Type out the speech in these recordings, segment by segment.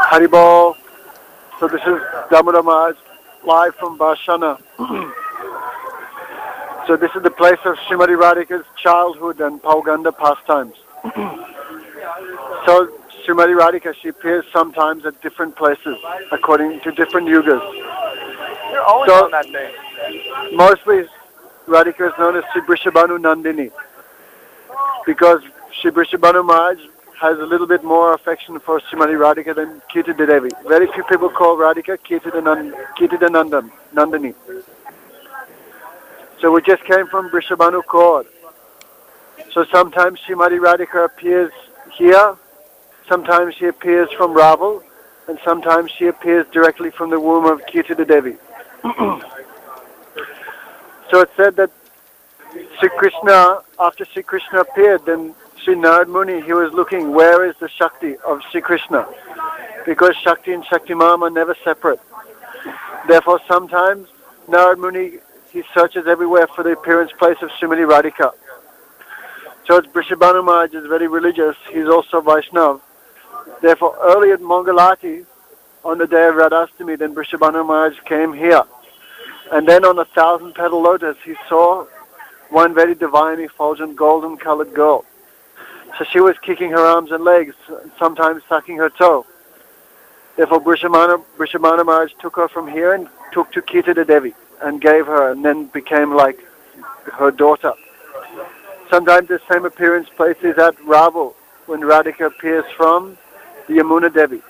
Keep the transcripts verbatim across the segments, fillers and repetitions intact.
Haribol. So this is Damodar Maharaj live from Barshana. So this is the place of Srimati Radhika's childhood and Pauganda pastimes. So Srimati Radhika, she appears sometimes at different places according to different yugas. You're always So- on that thing. Mostly Radhika is known as Sri Vrishabhanu Nandini because Sri Vrishabhanu Maharaj has a little bit more affection for Srimati Radhika than Kirtida Devi. Very few people call Radhika Kirtida Nand- Kirtida Nandan, Nandini. So we just came from Vrishabhanu Kaur. So sometimes Srimati Radhika appears here, sometimes she appears from Raval, and sometimes she appears directly from the womb of Kirtida Devi. So it's said that Sri Krishna, after Sri Krishna appeared, then Sri Narad Muni, he was looking, where is the Shakti of Sri Krishna? Because Shakti and Shaktimam are never separate. Therefore, sometimes Narad Muni, he searches everywhere for the appearance place of Srimati Radhika. So it's Vrishabhanu Maharaj is very religious, he's also Vaishnav. Therefore, early at Mangalati, on the day of Radhastami, then Vrishabhanu Maharaj came here. And then on a thousand petal lotus, he saw one very divine, effulgent, golden colored girl. So she was kicking her arms and legs, sometimes sucking her toe. Therefore, Vrishabhanu, Vrishabhanu Maharaj took her from here and took to Kirtida Devi and gave her, and then became like her daughter. Sometimes the same appearance place is at Raval, when Radhika appears from the Yamuna Devi.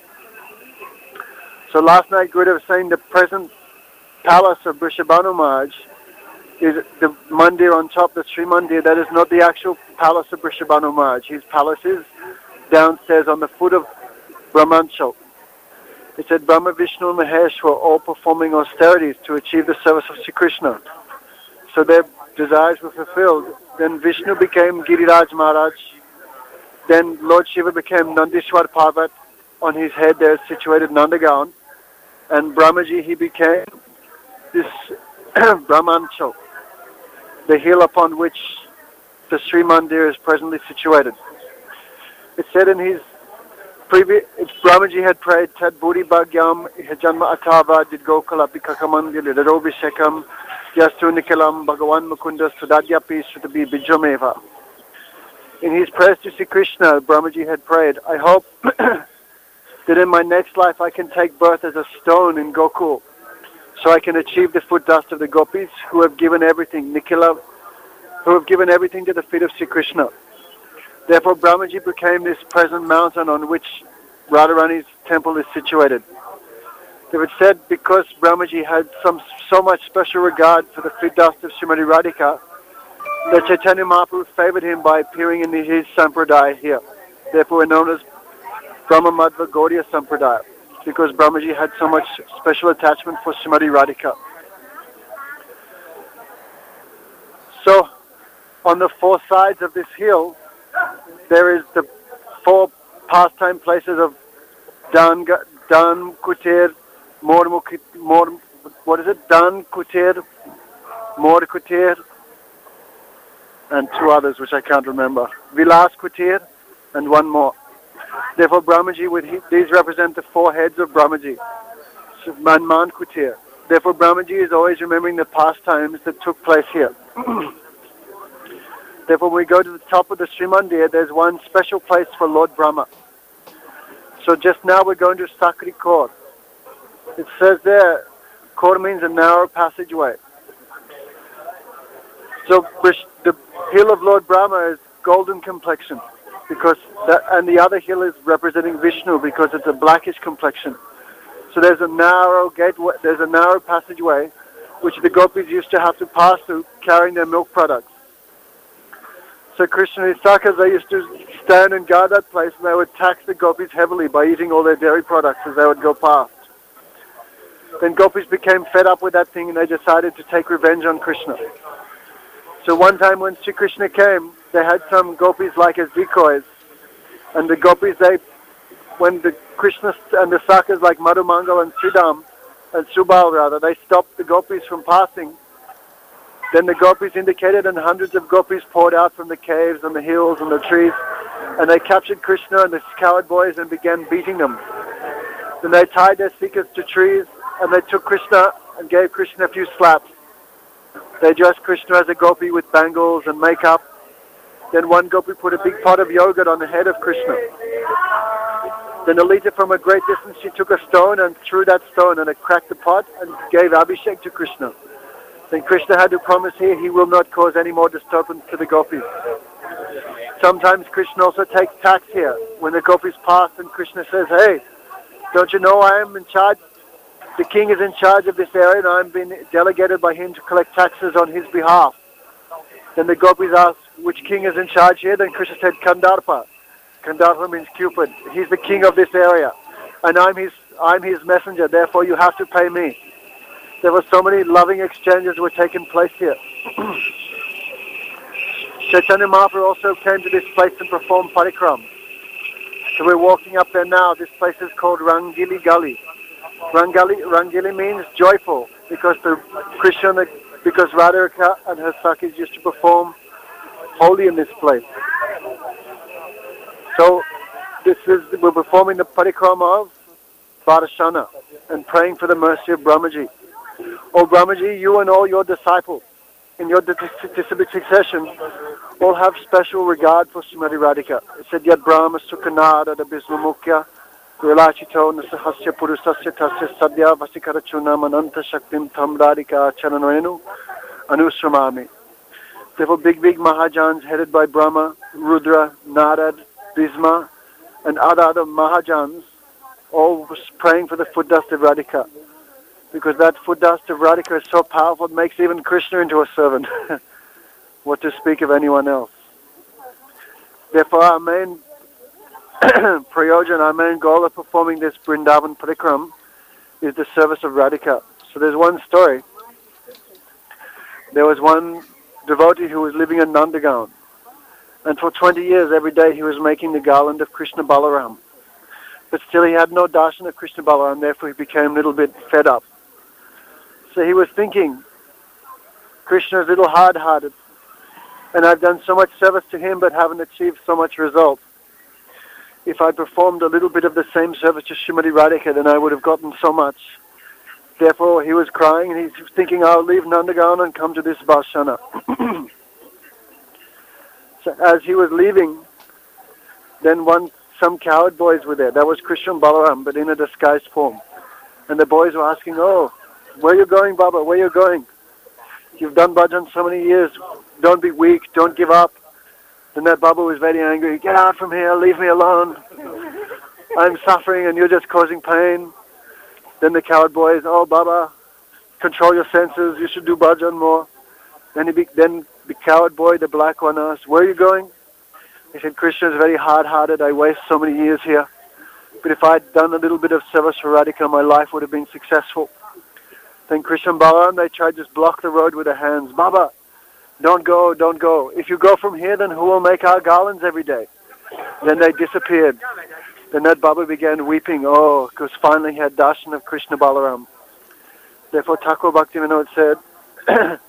So last night, Gurudev was saying the present palace of Vrishabhanu Maharaj is the mandir on top, the Sri Mandir. That is not the actual palace of Vrishabhanu Maharaj. His palace is downstairs on the foot of Brahmanchal. It said Brahma, Vishnu and Mahesh were all performing austerities to achieve the service of Sri Krishna. So their desires were fulfilled. Then Vishnu became Giriraj Maharaj. Then Lord Shiva became Nandishwar Parvat. On his head there is situated Nandagown. And Brahmaji, he became this Brahmanchal, the hill upon which the Sri Mandir is presently situated. It said in his previous, Brahmaji had prayed, Tad Budi Bhagyam Janma Atava Did Gokala Pikakamandir Darobhishekam Yastu Nikalam Bhagavan Mukunda Sudadyapi Sutabi Bijameva. In his prayers to Sri Krishna, Brahmaji had prayed, I hope that in my next life I can take birth as a stone in Gokul, so I can achieve the foot dust of the gopis who have given everything, Nikila, who have given everything to the feet of Sri Krishna. Therefore, Brahmaji became this present mountain on which Radharani's temple is situated. It was said because Brahmaji had some so much special regard for the feet dust of Srimati Radhika, that Chaitanya Mahaprabhu favored him by appearing in his sampradaya here. Therefore, we're known as Brahma Madhva Gaudiya Sampradaya, because Brahmaji had so much special attachment for Srimati Radhika. So, on the four sides of this hill, there is the four pastime places of Dan, Dan Kutir, Mor, Mor, what is it? Dan Kutir, Mor Kutir, and two others which I can't remember. Vilas Kutir, and one more. Therefore, Brahmaji, with he, these represent the four heads of Brahmaji. So, Manman Kutir. Therefore, Brahmaji is always remembering the pastimes that took place here. Therefore, when we go to the top of the Sri Mandir, there's one special place for Lord Brahma. So just now we're going to Sakri Kaur. It says there, Kaur means a narrow passageway. So the hill of Lord Brahma is golden complexion, because that, and the other hill is representing Vishnu because it's a blackish complexion. So there's a narrow gateway, there's a narrow passageway which the gopis used to have to pass through carrying their milk products. So Krishna and his Sakhas, they used to stand and guard that place, and they would tax the gopis heavily by eating all their dairy products as they would go past. Then gopis became fed up with that thing, and they decided to take revenge on Krishna. So one time when Sri Krishna came, they had some gopis like as decoys, and the gopis, they, when the Krishna and the Sakhas like Madhumangal and Sridham, and Subal rather, they stopped the gopis from passing. Then the gopis indicated, and hundreds of gopis poured out from the caves and the hills and the trees, and they captured Krishna and the coward boys and began beating them. Then they tied their seekers to trees and they took Krishna and gave Krishna a few slaps. They dressed Krishna as a gopi with bangles and makeup. Then one gopi put a big pot of yogurt on the head of Krishna. Then Lalita from a great distance, she took a stone and threw that stone and it cracked the pot and gave Abhishek to Krishna. Then Krishna had to promise here he will not cause any more disturbance to the gopis. Sometimes Krishna also takes tax here. When the gopis pass and Krishna says, hey, don't you know I am in charge? The king is in charge of this area and I'm being delegated by him to collect taxes on his behalf. Then the gopis ask, which king is in charge here? Then Krishna said, Kandarpa. Kandarpa means Cupid. He's the king of this area. And I'm his, I'm his messenger, therefore you have to pay me. There were so many loving exchanges were taking place here. Chaitanya Mahaprabhu also came to this place and performed parikram. So we're walking up there now. This place is called Rangili Gali. Rangali, Rangili means joyful because the Krishna, because Radharika and her Sakhis used to perform holy in this place. So this is we're performing the parikrama of Varashana and praying for the mercy of Brahmaji. O Brahmaji, you and all your disciples in your disciplic succession all have special regard for Srimati Radhika. It said, Yad Brahma Sukhanada da Bismamukya Vilachito Nasahasya Purusasya Tasya Sadhya Vasikarachuna Mananta Shaktim Tam Radhika Charanvenu Anusramami. Therefore big big Mahajans headed by Brahma, Rudra, Narad, Bhisma and other other Mahajans all was praying for the foot dust of Radhika. Because that foot dust of Radhika is so powerful, it makes even Krishna into a servant. What to speak of anyone else. Therefore our main prayojan, our main goal of performing this Vrindavan Parikram is the service of Radhika. So there's one story. There was one devotee who was living in Nandagaon. And for twenty years, every day he was making the garland of Krishna Balaram. But still he had no darshan of Krishna Balaram, therefore he became a little bit fed up. So he was thinking, Krishna is a little hard-hearted, and I've done so much service to him but haven't achieved so much result. If I performed a little bit of the same service to Srimati Radhika, then I would have gotten so much. Therefore he was crying and he's thinking, I'll leave Nandagaon and come to this Varshana. So as he was leaving, then one some coward boys were there. That was Krishna Balaram, but in a disguised form. And the boys were asking, oh, where are you going, Baba? Where are you going? You've done bhajan so many years. Don't be weak. Don't give up. Then that Baba was very angry. Get out from here. Leave me alone. I'm suffering and you're just causing pain. Then the coward boys, oh, Baba, control your senses. You should do bhajan more. Then, he be, then the coward boy, the black one, asked, where are you going? He said, Krishna is very hard-hearted. I waste so many years here. But if I'd done a little bit of service for Radhika, my life would have been successful. Then Krishna and Balaram, they tried to just block the road with their hands. Baba, don't go, don't go. If you go from here, then who will make our garlands every day? Then they disappeared. Then that Baba began weeping. Oh, because finally he had darshan of Krishna Balaram. Therefore Thakur Bhaktivinoda said,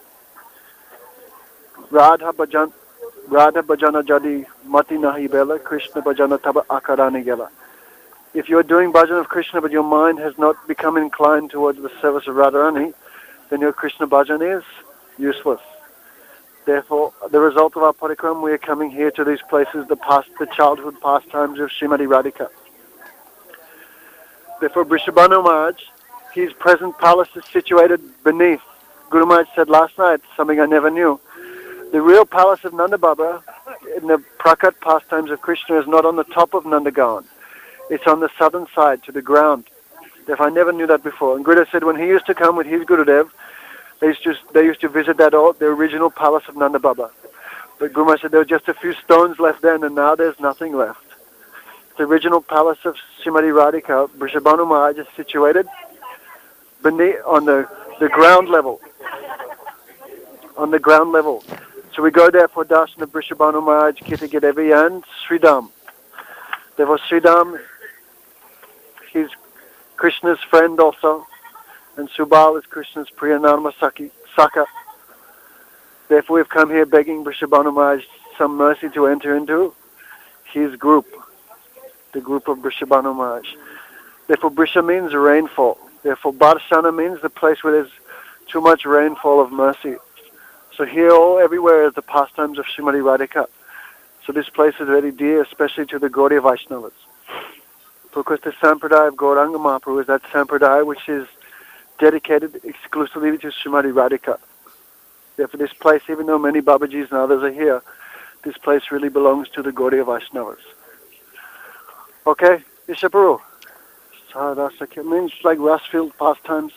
Radha Bhajan, Radha Bhajana Jadi Mati Nahi Bela, Krishna Bhajana Taba Akarani Gela. If you're doing bhajan of Krishna but your mind has not become inclined towards the service of Radharani, then your Krishna bhajan is useless. Therefore, the result of our parikram, we are coming here to these places, the past, the childhood pastimes of Srimati Radhika. Therefore, Vrishabhanu Maharaj, his present palace is situated beneath. Guru Maharaj said last night, something I never knew. The real palace of Nanda Baba, in the Prakat pastimes of Krishna, is not on the top of Nandagaon. It's on the southern side, to the ground. Therefore, I never knew that before. And Gurudev said when he used to come with his Gurudev, they used to, they used to visit that old, the original palace of Nanda Baba. But Guru Maharaj said there were just a few stones left then, and now there's nothing left. The original palace of Srimati Radhika, Vrishabhanu Maharaj, is situated beneath, on the, the ground level. On the ground level. So we go there for darshan of Vrishabhanu Maharaj, Kirtigadevi and Sridham. Therefore Sridham, he's Krishna's friend also, and Subal is Krishna's Priyanarma Saki, Saka. Therefore we've come here begging Vrishabhanu Maharaj some mercy to enter into his group, the group of Vrishabhanu Maharaj. Therefore, Brisha means rainfall. Therefore, Barshana means the place where there's too much rainfall of mercy. So here, all everywhere is the pastimes of Srimati Radhika. So this place is very dear, especially to the Gaudiya Vaishnavas. Because the Sampradaya of Gauranga Mahaprabhu is that Sampradaya which is dedicated exclusively to Srimati Radhika. Therefore this place, even though many Babajis and others are here, this place really belongs to the Gaudiya Vaishnavas. Okay, Ishaparu. It means like Rasfield pastimes.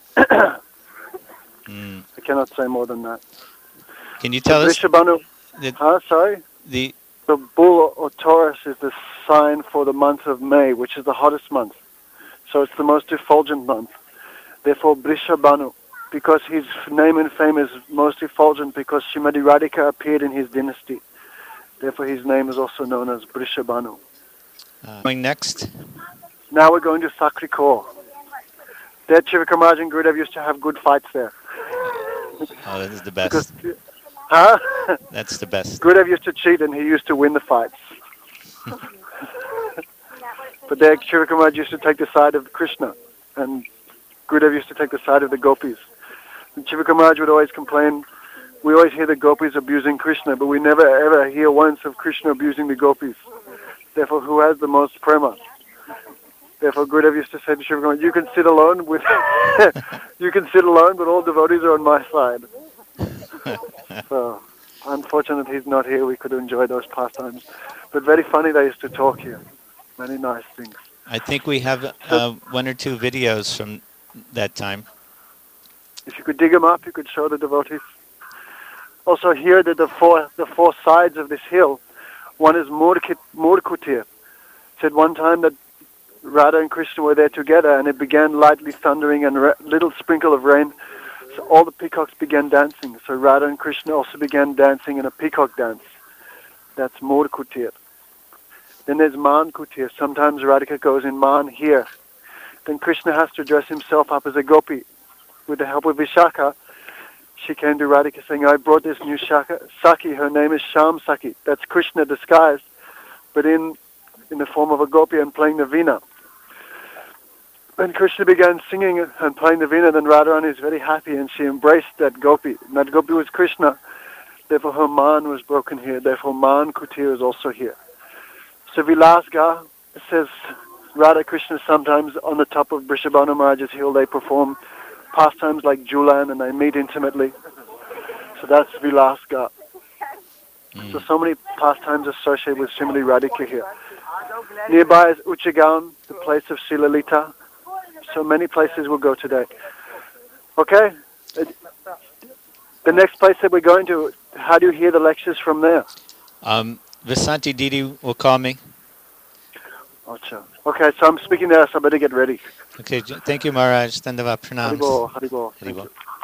mm. I cannot say more than that. Can you tell us? Vrishabhanu, The, huh, sorry? the The bull or Taurus is the sign for the month of May, which is the hottest month. So it's the most effulgent month. Therefore, Vrishabhanu, because his name and fame is most effulgent because Srimati Radhika appeared in his dynasty. Therefore, his name is also known as Vrishabhanu. uh, going next. Now we're going to Sakri Kaur. There, Chivikramaraj and Gurudev used to have good fights there. Oh, that is the Because, best. huh? That's the best. Gurudev used to cheat and he used to win the fights. But there, Chivikramaraj used to take the side of Krishna, and Gurudev used to take the side of the gopis. And Chivikramaraj would always complain, we always hear the gopis abusing Krishna, but we never ever hear once of Krishna abusing the gopis. Therefore, who has the most prema? Therefore, Gurudev used to say to Shivakumar, you can sit alone with, you can sit alone, but all devotees are on my side. So, unfortunately, he's not here. We could enjoy those pastimes. But very funny, they used to talk here. Many nice things. I think we have uh, one or two videos from that time. If you could dig them up, you could show the devotees. Also here, that the four, the four sides of this hill, one is Murkit, Murkutir. Said one time that Radha and Krishna were there together, and it began lightly thundering and a little sprinkle of rain. So all the peacocks began dancing. So Radha and Krishna also began dancing in a peacock dance. That's Murkutir. Then there's Man Kutir. Sometimes Radhika goes in Man here. Then Krishna has to dress himself up as a gopi. With the help of Vishaka, she came to Radhika saying, I brought this new Shaka, Saki. Her name is Sham Saki. That's Krishna disguised, but in in the form of a gopi and playing the veena. When Krishna began singing and playing the veena, then Radharani is very happy and she embraced that gopi. And that gopi was Krishna. Therefore her man was broken here. Therefore Man Kutir is also here. So Vilasga says Radha Krishna sometimes on the top of Vrishabhanu Maharaj's hill they perform pastimes like Julan and they meet intimately. So that's Vilasga. Mm. So so many pastimes associated with Srimati Radhika here. Nearby is Uchigaon, the place of Silalita. So many places we'll go today. Okay? The next place that we're going to, how do you hear the lectures from there? Um, Vasanti Didi will call me. Achha. Okay, so I'm speaking there, so I better get ready. Okay, thank you, Maharaj. Dandavat Pranams. Haribol, Haribol. Haribol.